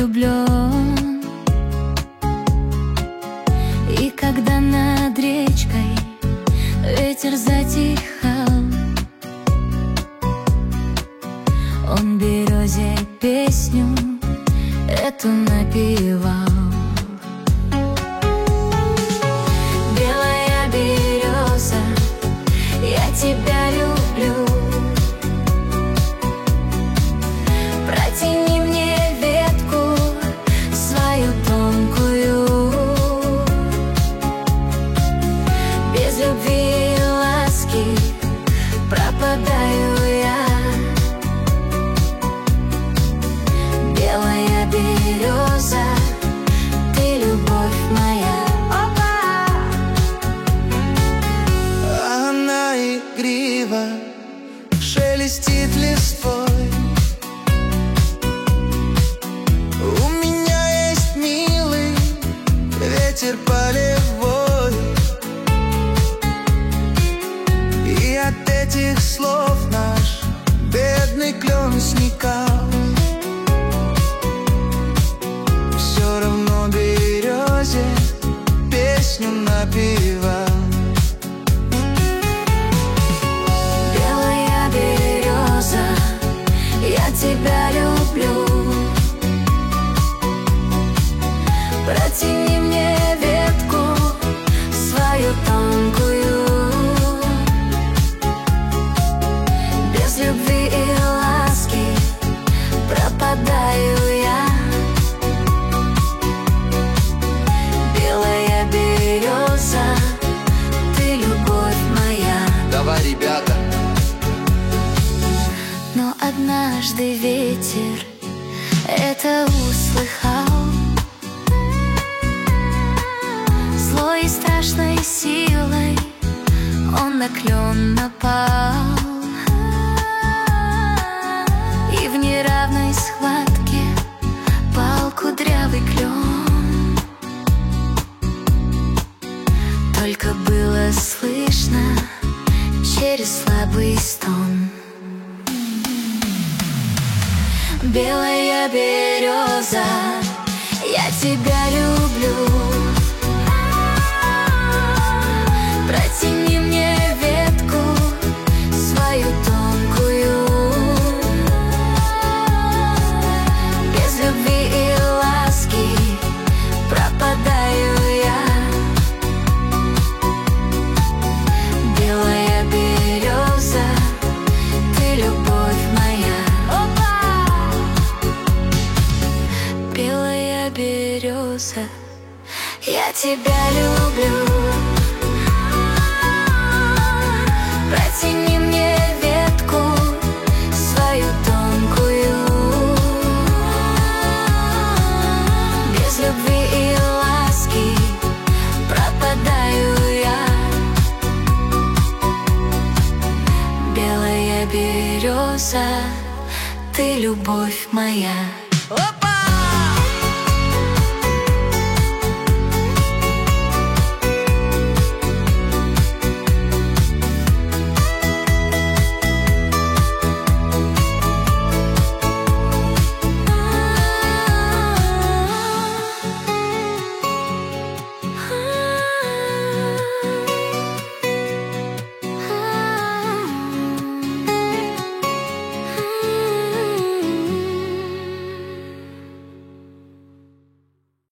влюблен. И когда над речкой ветер затихал, он березе песню эту напевал. Белая береза, я тебя люблю. Протяни мне ветку свою тонкую. Без любви и ласки пропадаю я. Белая береза, ты любовь моя. Она игриво шелестит листвой. У меня есть милый ветер полевой, и от этих слов наш бедный клен сникал. Все равно березе песню напевал. Белая береза, я тебя люблю. Протяни мне ветку свою тонкую. Без любви и ласки пропадаю я. Белая береза, ты любовь моя. Давай, ребята. Но однажды ветер это услыхал. Злой и страшной силой он на клен напал. И в неравной схватке пал кудрявый клен. Только было слышно через слабый стон. Белая береза, я тебя люблю. Протяни мне ветку свою тонкую. Без любви и ласки пропадаю я. Белая береза, ты любовь моя. Белая береза, я тебя люблю. Протяни мне ветку свою тонкую. Без любви и ласки пропадаю я. Белая береза, ты любовь моя.